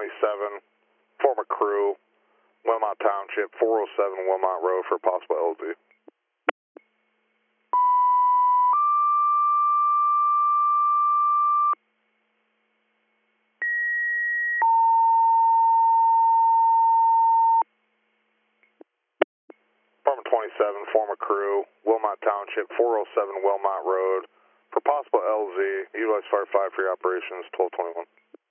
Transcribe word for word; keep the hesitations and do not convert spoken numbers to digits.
twenty-seven, form a crew, Wilmot Township, four oh seven Wilmot Road for possible L Z. Department twenty-seven, form a crew, Wilmot Township, four oh seven Wilmot Road for possible L Z. Utilize Fire five for your operations, twelve twenty-one.